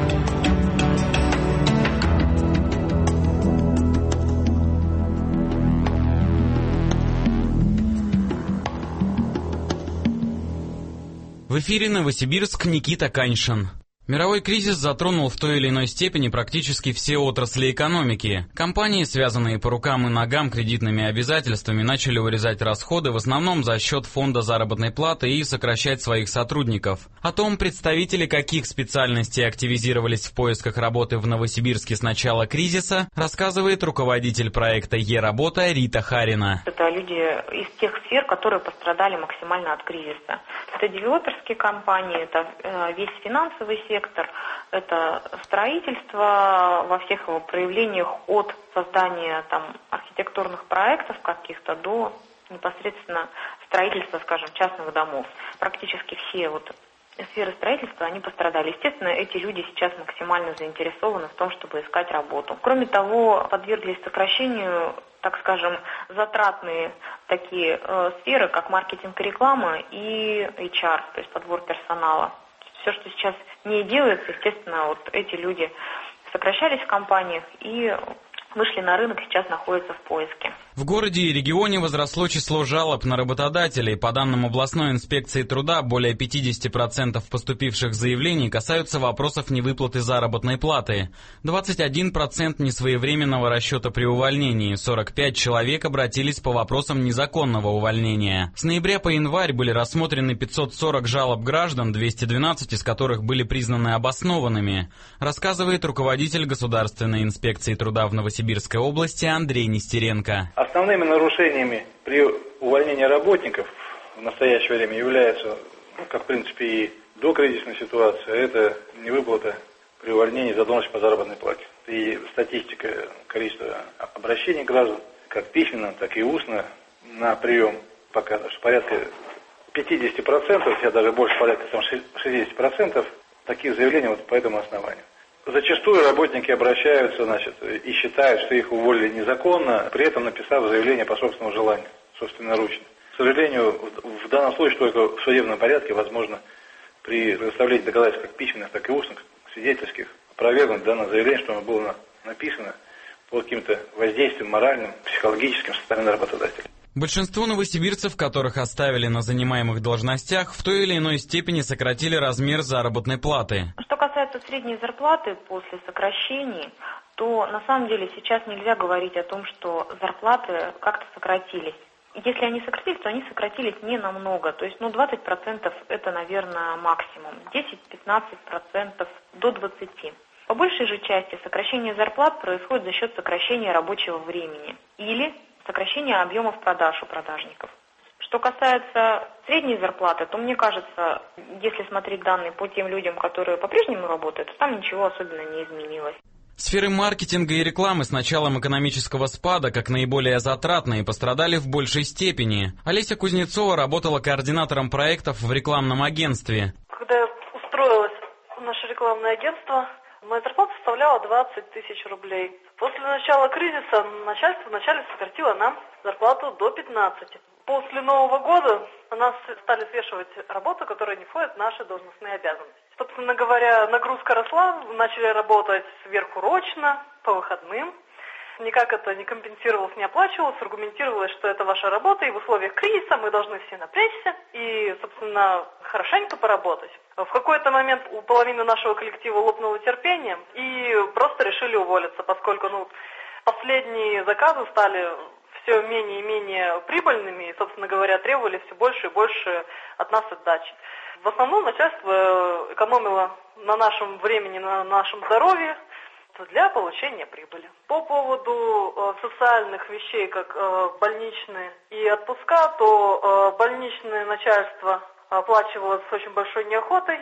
В эфире Новосибирск, Никита Каньшин. Мировой кризис затронул в той или иной степени практически все отрасли экономики. Компании, связанные по рукам и ногам кредитными обязательствами, начали урезать расходы в основном за счет фонда заработной платы и сокращать своих сотрудников. О том, представители каких специальностей активизировались в поисках работы в Новосибирске с начала кризиса, рассказывает руководитель проекта «Е-работа» Рита Харина. Это люди из тех сфер, которые пострадали максимально от кризиса. Это девелоперские компании, это весь финансовый сектор, это строительство во всех его проявлениях, от создания там архитектурных проектов каких-то до непосредственно строительства, скажем, частных домов. Практически все вот сферы строительства, они пострадали. Естественно, эти люди сейчас максимально заинтересованы в том, чтобы искать работу. Кроме того, подверглись сокращению, так скажем, затратные такие э, сферы, как маркетинг и реклама и эйч ар, то есть подбор персонала. Все, что сейчас не делается, естественно, вот эти люди сокращались в компаниях и вышли на рынок, сейчас находятся в поиске. В городе и регионе возросло число жалоб на работодателей. По данным областной инспекции труда, более пятьдесят процентов поступивших заявлений касаются вопросов невыплаты заработной платы. двадцать один процент несвоевременного расчета при увольнении. сорок пять человек обратились по вопросам незаконного увольнения. С ноября по январь были рассмотрены пятьсот сорок жалоб граждан, двести двенадцать из которых были признаны обоснованными, рассказывает руководитель Государственной инспекции труда в Новосибирской области Андрей Нестеренко. Основными нарушениями при увольнении работников в настоящее время являются, ну, как в принципе и до кризисной ситуации, это невыплата при увольнении задолженности по заработной плате. И статистика количества обращений граждан, как письменно, так и устно, на прием показывает, что порядка пятьдесят процентов, я даже больше, порядка шестьдесят процентов таких заявлений вот по этому основанию. Зачастую работники обращаются, значит, и считают, что их уволили незаконно, при этом написав заявление по собственному желанию, собственноручно. К сожалению, в данном случае только в судебном порядке возможно при предоставлении доказательств как письменных, так и устных, свидетельских, опровергнуть данное заявление, что оно было написано под каким-то воздействием моральным, психологическим со стороны работодателя. Большинство новосибирцев, которых оставили на занимаемых должностях, в той или иной степени сократили размер заработной платы. Что касается средней зарплаты после сокращений, то на самом деле сейчас нельзя говорить о том, что зарплаты как-то сократились. Если они сократились, то они сократились не намного. То есть, ну, двадцать процентов это, наверное, максимум. десять-пятнадцать процентов до двадцати процентов. По большей же части сокращение зарплат происходит за счет сокращения рабочего времени или сокращение объемов продаж у продажников. Что касается средней зарплаты, то мне кажется, если смотреть данные по тем людям, которые по-прежнему работают, то там ничего особенно не изменилось. Сферы маркетинга и рекламы с началом экономического спада, как наиболее затратные, пострадали в большей степени. Олеся Кузнецова работала координатором проектов в рекламном агентстве. Когда я устроилась в наше рекламное агентство, моя зарплата составляла двадцать тысяч рублей. После начала кризиса начальство вначале сократило нам зарплату до пятнадцати. После Нового года у нас стали свешивать работу, которая не входит в наши должностные обязанности. Собственно говоря, нагрузка росла, начали работать сверхурочно, по выходным. Никак это не компенсировалось, не оплачивалось, аргументировалось, что это ваша работа, и в условиях кризиса мы должны все напрячься и, собственно, хорошенько поработать. В какой-то момент у половины нашего коллектива лопнуло терпение, и просто решили уволиться, поскольку ну, последние заказы стали все менее и менее прибыльными, и, собственно говоря, требовали все больше и больше от нас отдачи. В основном начальство экономило на нашем времени, на нашем здоровье для получения прибыли. По поводу э, социальных вещей, как э, больничные и отпуска, то э, больничное начальство оплачивалось с очень большой неохотой.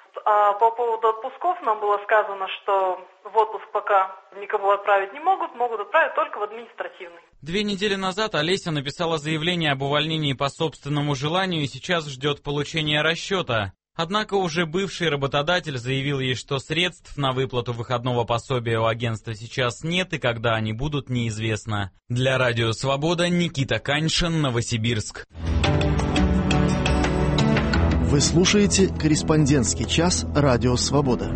А по поводу отпусков нам было сказано, что в отпуск пока никого отправить не могут, могут отправить только в административный. Две недели назад Олеся написала заявление об увольнении по собственному желанию и сейчас ждет получения расчета. Однако уже бывший работодатель заявил ей, что средств на выплату выходного пособия у агентства сейчас нет и когда они будут, неизвестно. Для Радио Свобода Никита Каньшин, Новосибирск. Вы слушаете «Корреспондентский час» Радио Свобода.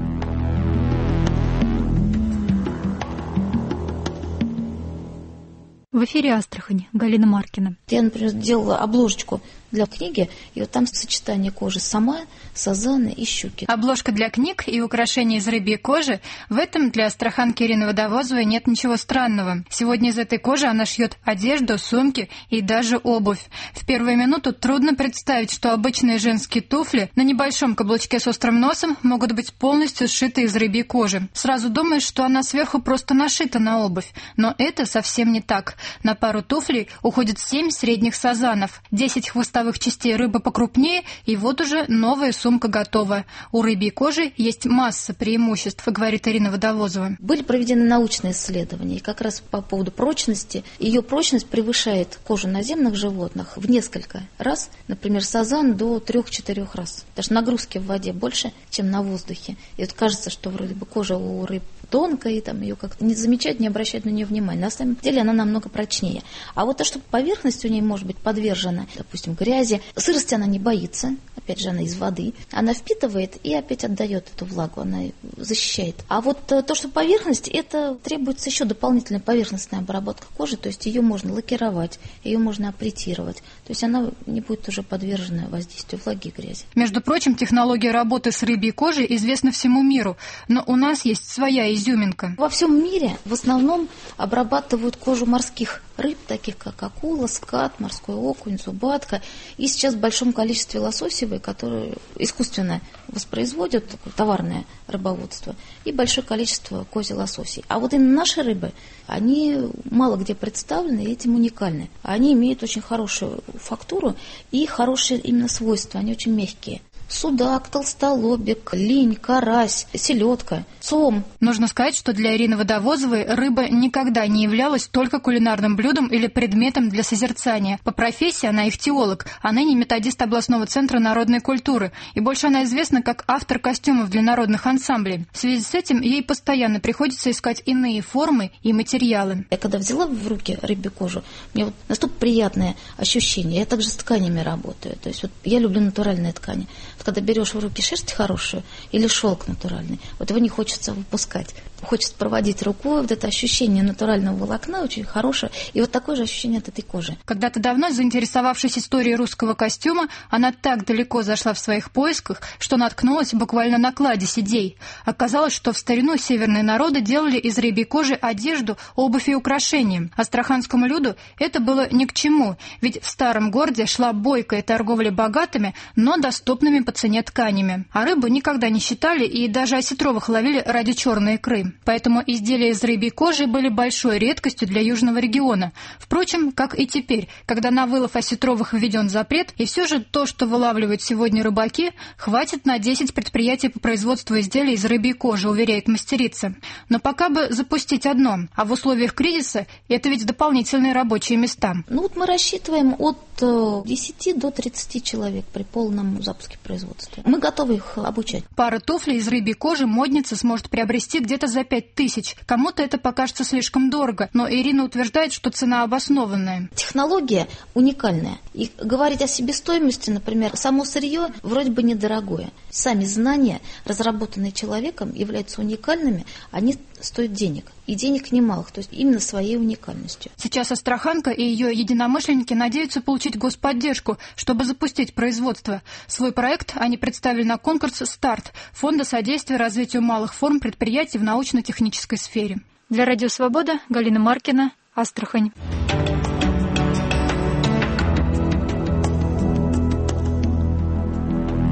В эфире Астрахань, Галина Маркина. Я, например, делала обложечку для книги, и вот там сочетание кожи сама, сазана и щуки. Обложка для книг и украшения из рыбьей кожи. В этом для астраханки Ирины Водовозовой нет ничего странного. Сегодня из этой кожи она шьет одежду, сумки и даже обувь. В первую минуту трудно представить, что обычные женские туфли на небольшом каблучке с острым носом могут быть полностью сшиты из рыбьей кожи. Сразу думаешь, что она сверху просто нашита на обувь. Но это совсем не так. На пару туфлей уходит семь средних сазанов, десять хвостовых частей рыбы покрупнее, и вот уже новая сумка готова. У рыбьей кожи есть масса преимуществ, говорит Ирина Водовозова. Были проведены научные исследования, и как раз по поводу прочности. Ее прочность превышает кожу наземных животных в несколько раз, например, сазан до трех-четырех раз. Даже нагрузки в воде больше, чем на воздухе. И вот кажется, что вроде бы кожа у рыб тонкая, и там ее как-то не замечать, не обращать на нее внимания. На самом деле она намного прочнее. А вот то, что поверхность у нее может быть подвержена, допустим, грязи, сырости она не боится, опять же, она из воды, она впитывает и опять отдает эту влагу, она защищает. А вот то, что поверхность, это требуется еще дополнительная поверхностная обработка кожи, то есть ее можно лакировать, ее можно апретировать, то есть она не будет уже подвержена воздействию влаги и грязи. Между прочим, технология работы с рыбьей кожей известна всему миру, но у нас есть своя изюминка. Во всем мире в основном обрабатывают кожу морских рыб, таких как акула, скат, морской окунь, зубатка. И сейчас в большом количестве лососевой, которые искусственно воспроизводят, такое товарное рыбоводство, и большое количество козий лососей. А вот именно наши рыбы, они мало где представлены и этим уникальны. Они имеют очень хорошую фактуру и хорошие именно свойства, они очень мягкие. Судак, толстолобик, линь, карась, селедка, сом. Нужно сказать, что для Ирины Водовозовой рыба никогда не являлась только кулинарным блюдом или предметом для созерцания. По профессии она ихтиолог, а ныне методист областного центра народной культуры. И больше она известна как автор костюмов для народных ансамблей. В связи с этим ей постоянно приходится искать иные формы и материалы. Я когда взяла в руки рыбью кожу, мне вот настолько приятное ощущение. Я также с тканями работаю. То есть вот я люблю натуральные ткани. Когда берешь в руки шерсть хорошую или шелк натуральный, вот его не хочется выпускать. Хочется проводить рукой, вот это ощущение натурального волокна очень хорошее, и вот такое же ощущение от этой кожи. Когда-то давно, заинтересовавшись историей русского костюма, она так далеко зашла в своих поисках, что наткнулась буквально на кладезь идей. Оказалось, что в старину северные народы делали из рыбьей кожи одежду, обувь и украшения. Астраханскому люду это было ни к чему, ведь в старом городе шла бойкая торговля богатыми, но доступными по цене тканями. А рыбу никогда не считали и даже осетровых ловили ради черной икры. Поэтому изделия из рыбьей кожи были большой редкостью для южного региона. Впрочем, как и теперь, когда на вылов осетровых введен запрет, и все же то, что вылавливают сегодня рыбаки, хватит на десять предприятий по производству изделий из рыбьей кожи, уверяет мастерица. Но пока бы запустить одно, а в условиях кризиса это ведь дополнительные рабочие места. Ну вот мы рассчитываем от десяти до тридцати человек при полном запуске производства. Мы готовы их обучать. Пара туфлей из рыбьей кожи модница сможет приобрести где-то за пять тысяч. Кому-то это покажется слишком дорого, но Ирина утверждает, что цена обоснованная. Технология уникальная. И говорить о себестоимости, например, само сырье вроде бы недорогое. Сами знания, разработанные человеком, являются уникальными, они стоят денег. И денег немалых, то есть именно своей уникальностью. Сейчас астраханка и ее единомышленники надеются получить господдержку, чтобы запустить производство. Свой проект они представили на конкурс «Старт» Фонда содействия развитию малых форм предприятий в научно-технической сфере. Для Радио Свобода Галина Маркина, Астрахань.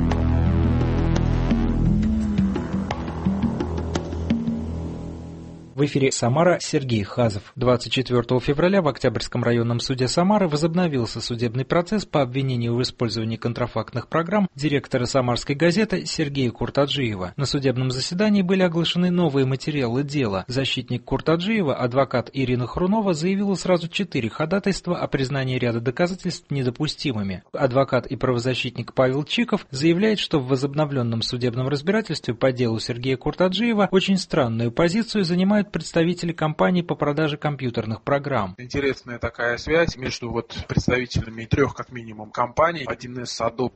В В эфире «Самара», Сергей Хазов. двадцать четвёртого февраля в Октябрьском районном суде Самары возобновился судебный процесс по обвинению в использовании контрафактных программ директора «Самарской газеты» Сергея Куртаджиева. На судебном заседании были оглашены новые материалы дела. Защитник Куртаджиева, адвокат Ирина Хрунова, заявила сразу четыре ходатайства о признании ряда доказательств недопустимыми. Адвокат и правозащитник Павел Чиков заявляет, что в возобновленном судебном разбирательстве по делу Сергея Куртаджиева очень странную позицию занимают представители компаний по продаже компьютерных программ. Интересная такая связь между вот представителями трех, как минимум, компаний, один эс, Adobe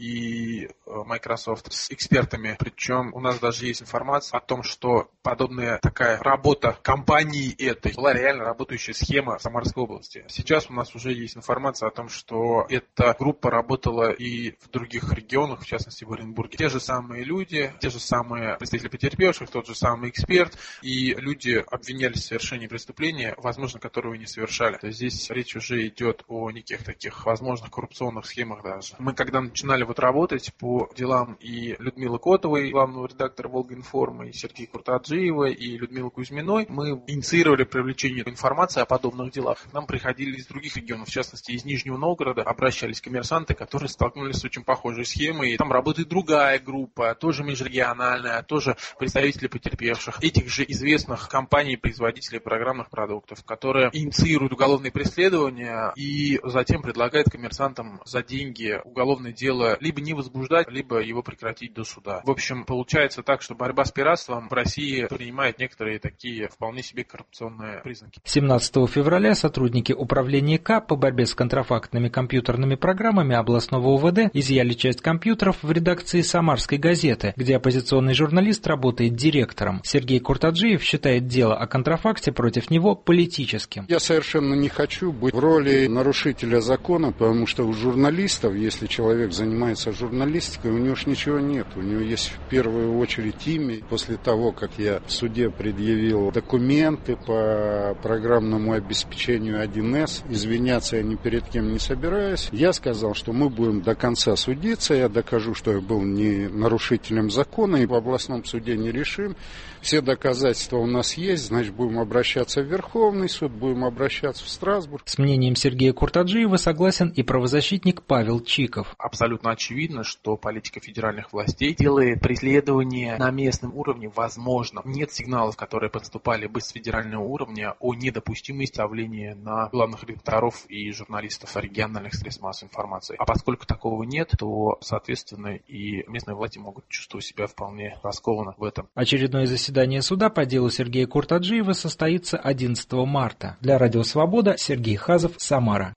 и Microsoft, с экспертами. Причем у нас даже есть информация о том, что подобная такая работа компании этой была реально работающая схема в Самарской области. Сейчас у нас уже есть информация о том, что эта группа работала и в других регионах, в частности в Оренбурге. Те же самые люди, те же самые представители потерпевших, тот же самый эксперт, и люди обвинялись в совершении преступления, возможно, которого не совершали. То есть здесь речь уже идет о неких таких возможных коррупционных схемах даже. Мы когда начинали вот работать по делам и Людмилы Котовой, главного редактора «Волга-Информа», и Сергея Куртаджиева, и Людмилы Кузьминой, мы инициировали привлечение информации о подобных делах. К нам приходили из других регионов, в частности из Нижнего Новгорода, обращались коммерсанты, которые столкнулись с очень похожей схемой. И там работает другая группа, тоже межрегиональная, тоже представители потерпевших, этих же известных компаний, производителей программных продуктов, которые инициируют уголовные преследования и затем предлагают коммерсантам за деньги уголовное дело либо не возбуждать, либо его прекратить до суда. В общем, получается так, что борьба с пиратством в России принимает некоторые такие вполне себе коррупционные признаки. семнадцатого февраля сотрудники управления К по борьбе с контрафактными компьютерными программами областного УВД изъяли часть компьютеров в редакции «Самарской газеты», где оппозиционный журналист работает директором. Сергей Куртаджиев считает дело о контрафакте против него политическим. Я совершенно не хочу быть в роли нарушителя закона, потому что у журналистов, если человек занимается журналистикой, у него ж ничего нет. У него есть в первую очередь имя. После того, как я в суде предъявил документы по программному обеспечению один эс, извиняться я ни перед кем не собираюсь, я сказал, что мы будем до конца судиться, я докажу, что я был не нарушителем закона, и в областном суде не решим. Все доказательства у нас есть, значит, будем обращаться в Верховный суд, будем обращаться в Страсбург. С мнением Сергея Куртаджиева согласен и правозащитник Павел Чиков. Абсолютно очевидно, что политика федеральных властей делает преследование на местном уровне возможным. Нет сигналов, которые поступали бы с федерального уровня о недопустимости давления на главных редакторов и журналистов региональных средств массовой информации. А поскольку такого нет, то, соответственно, и местные власти могут чувствовать себя вполне раскованно в этом. Очередное заседание суда по делу Сергея Куртаджиева состоится одиннадцатого марта. Для Радио Свобода, Сергей Хазов, Самара.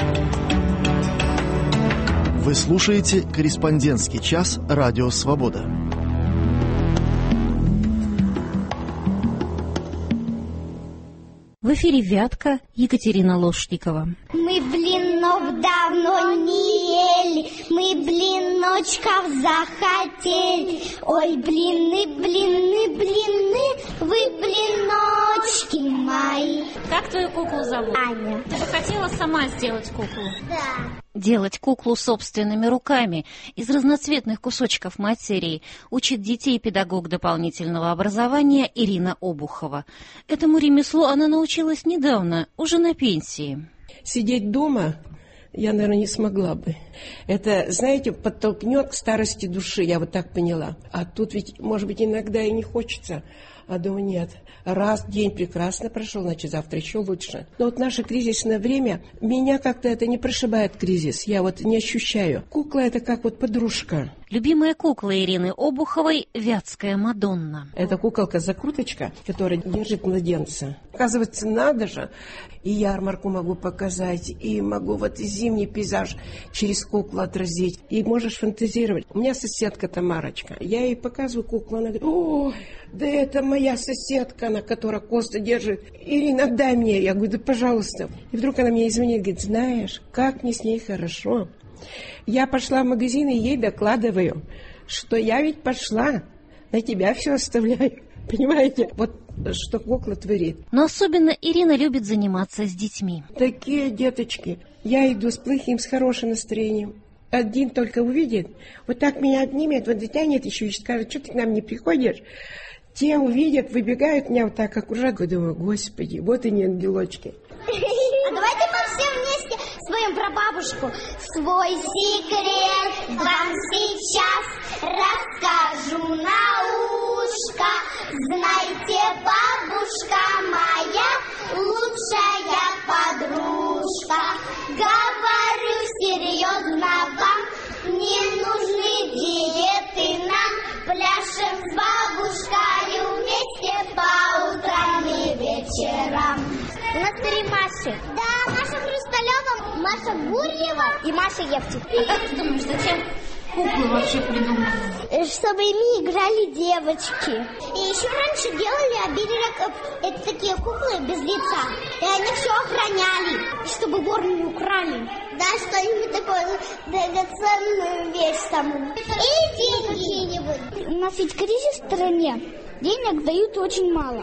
Вы слушаете «Корреспондентский час» Радио Свобода. В эфире «Вятка», Екатерина Лошникова. Мы блинов давно не ели, мы блиночков захотели. Ой, блины, блины, блины, вы блиночки мои. Как твою куклу зовут? Аня. Ты бы хотела сама сделать куклу? Да. Делать куклу собственными руками из разноцветных кусочков материи учит детей педагог дополнительного образования Ирина Обухова. Этому ремеслу она научилась недавно, уже на пенсии. Сидеть дома я, наверное, не смогла бы. Это, знаете, подтолкнет к старости души, я вот так поняла. А тут ведь, может быть, иногда и не хочется. А дома нет. Раз день прекрасно прошел, значит, завтра еще лучше. Но вот наше кризисное время, меня как-то это не прошибает кризис. Я вот не ощущаю. Кукла — это как вот подружка. Любимая кукла Ирины Обуховой — Вятская Мадонна. Это куколка-закруточка, которая держит младенца. Оказывается, надо же. И ярмарку могу показать, и могу вот зимний пейзаж через куклу отразить. И можешь фантазировать. У меня соседка Тамарочка. Я ей показываю куклу, она говорит: о, да это моя соседка, она, которая Костя держит. Ирина, дай мне. Я говорю: да пожалуйста. И вдруг она мне звонит, говорит: знаешь, как мне с ней хорошо. Я пошла в магазин и ей докладываю, что я ведь пошла, на тебя все оставляю. Понимаете? Вот что кукла творит. Но особенно Ирина любит заниматься с детьми. Такие деточки. Я иду с плохим, с хорошим настроением. Один только увидит, вот так меня обнимет, вот затянет еще и скажет: что ты к нам не приходишь? Те увидят, выбегают, меня вот так окружают. Я думаю, господи, вот и не ангелочки. А давайте мы все вместе споем про бабушку. Свой секрет вам сейчас расскажу на ушко. Знайте, бабушка моя лучшая подружка. Говорю серьезно вам, не нужны диеты нам. Пляшем с бабушкой вместе по утрам и вечерам. У нас три Маши. Да, Маша Хрусталева, Маша Гурьева и Маша Ефтик. А как ты думаешь, зачем куклы вообще придумали? Чтобы ими играли девочки. И еще раньше делали оберег. Это такие куклы без лица. И они все охраняли, чтобы вор не украли. Да, что-нибудь такое драгоценную вещь саму. И деньги. У нас ведь кризис в стране. Денег дают очень мало.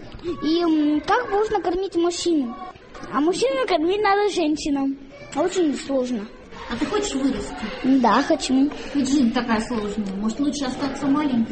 И как можно кормить мужчину? А мужчину кормить надо женщинам. Очень сложно. А ты хочешь вырасти? Да, хочу. Ведь жизнь такая сложная. Может, лучше остаться маленькой?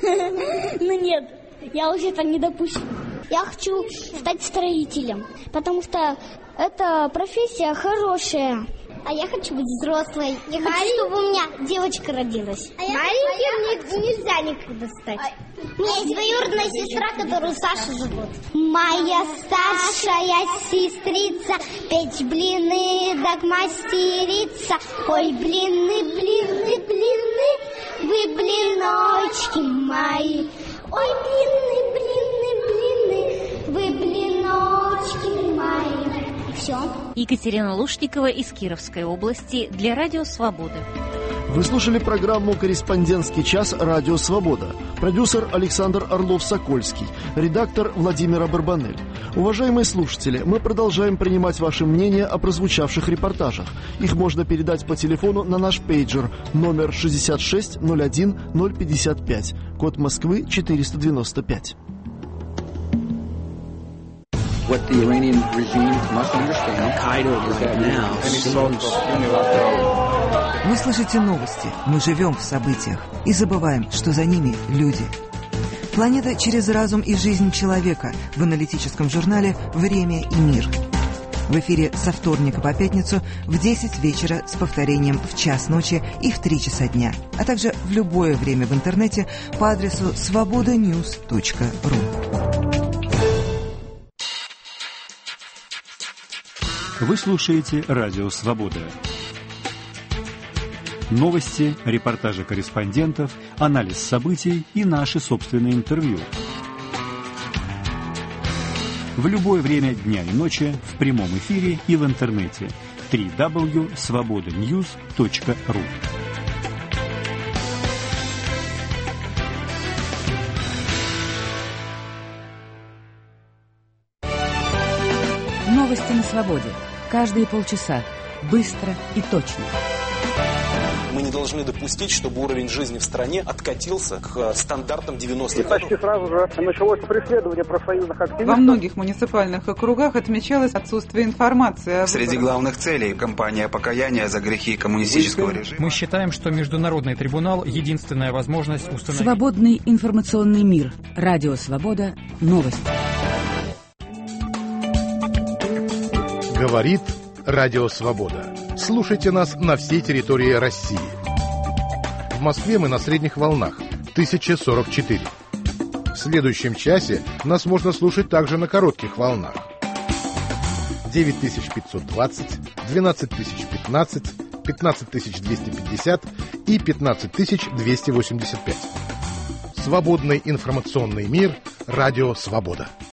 Ну нет, я уже это не допущу. Я хочу стать строителем, потому что эта профессия хорошая. А я хочу быть взрослой. Я Маленький... хочу, чтобы у меня девочка родилась. А маленьким мне нельзя никогда стать. А... У меня есть двоюродная сестра, которую Саша зовут. Моя старшая сестрица печь блины так мастерица. Ой, блины, блины, блины, вы блиночки мои. Ой, блины, блины, блины, вы блиночки мои. Все. Екатерина Лушникова из Кировской области для Радио Свобода. Вы слушали программу «Корреспондентский час. Радио Свобода». Продюсер Александр Орлов-Сокольский, редактор Владимира Барбанель. Уважаемые слушатели, мы продолжаем принимать ваше мнение о прозвучавших репортажах. Их можно передать по телефону на наш пейджер номер шестьдесят шесть ноль один ноль пятьдесят пять, код Москвы четыреста девяносто пять. What the Iranian regime must understand, is that now any sort of unilateral. Вы слышите новости, мы живем в событиях и забываем, что за ними люди. Планета через разум и жизнь человека в аналитическом журнале «Время и мир». В эфире со вторника по пятницу в десять вечера с повторением в час ночи и в три часа дня, а также в любое время в интернете по адресу свобода ньюс точка ру. Вы слушаете Радио Свобода. Новости, репортажи корреспондентов, анализ событий и наши собственные интервью. В любое время дня и ночи в прямом эфире и в интернете. дабл ю дабл ю дабл ю точка свобода ньюс точка ру. Новости на свободе. Каждые полчаса. Быстро и точно. Мы не должны допустить, чтобы уровень жизни в стране откатился к стандартам девяностых годов. И почти сразу же началось преследование профсоюзных активистов. Во многих муниципальных округах отмечалось отсутствие информации. Среди главных целей кампания покаяния за грехи коммунистического режима. Мы считаем, что Международный трибунал – единственная возможность установить... Свободный информационный мир. Радио Свобода. Новости. Говорит Радио Свобода. Слушайте нас на всей территории России. В Москве мы на средних волнах тысяча сорок четыре. В следующем часе нас можно слушать также на коротких волнах девять тысяч пятьсот двадцать, двенадцать тысяч пятнадцать, пятнадцать тысяч двести пятьдесят и пятнадцать тысяч двести восемьдесят пять. Свободный информационный мир. Радио Свобода.